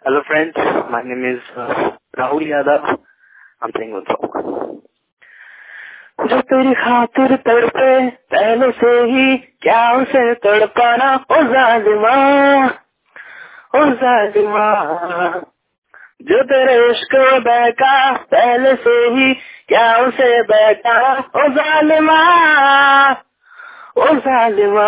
Hello friends, my name is Rahul Yadav. I'm playing one song. जो तेरी खातिर तड़पे पहले से ही क्या उसे तड़पाना ओ जालिमा, ओ जालिमा। जो तेरे इश्क में बहका पहले से ही क्या उसे बहका ओ जालिमा, ओ जालिमा।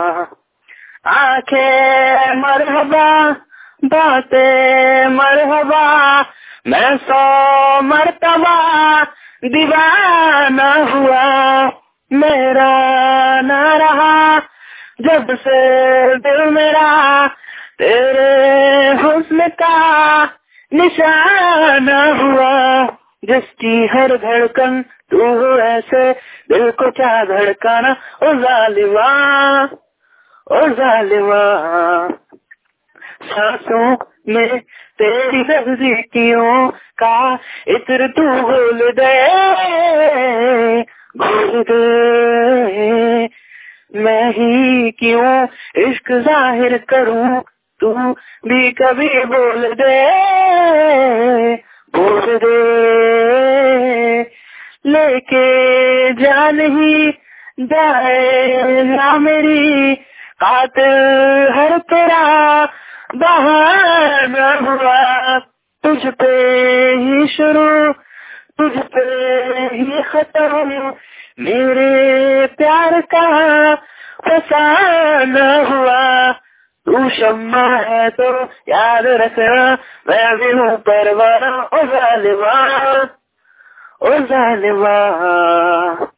आंखें मरहबा बातें मरहबा, मैं 100 मरतबा दीवाना हुआ, मेरा ना रहा जब से दिल मेरा तेरे हुस्न का निशाना हुआ। जिसकी हर धड़कन तू हो ऐसे दिल को क्या धड़काना ओ जालिमा, ओ जालिमा। सांसों में तेरी नजदीकियों का इत्र तू घोल दे, घोल दे। मैं ही क्यों इश्क जाहिर करूं, तू भी कभी बोल दे, बोल दे। लेके जान ही जाए ना मेरी कातिल हर तेरा बहाना हुआ। तुझ पे ही शुरू तुझ पे ही खत्म, मेरे प्यार का फसाना हुआ। तू शम्मा है तो याद रखना, मैं भी हूँ परवाना ओ जालिमा, ओ जालिमा।